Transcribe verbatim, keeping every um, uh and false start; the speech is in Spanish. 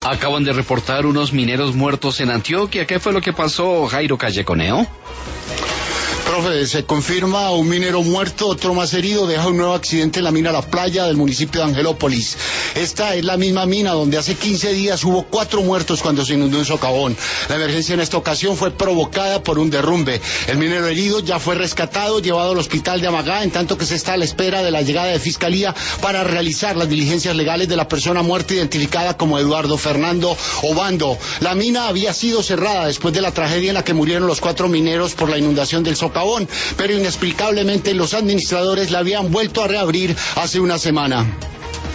Acaban de reportar unos mineros muertos en Antioquia. ¿Qué fue lo que pasó, Jairo Calleconeo? Profe, se confirma un minero muerto, otro más herido, deja un nuevo accidente en la mina La Playa del municipio de Angelópolis. Esta es la misma mina donde hace quince días hubo cuatro muertos cuando se inundó un socavón. La emergencia en esta ocasión fue provocada por un derrumbe. El minero herido ya fue rescatado, llevado al hospital de Amagá, en tanto que se está a la espera de la llegada de Fiscalía para realizar las diligencias legales de la persona muerta identificada como Eduardo Fernando Obando. La mina había sido cerrada después de la tragedia en la que murieron los cuatro mineros por la inundación del socavón, pero inexplicablemente los administradores la habían vuelto a reabrir hace una semana.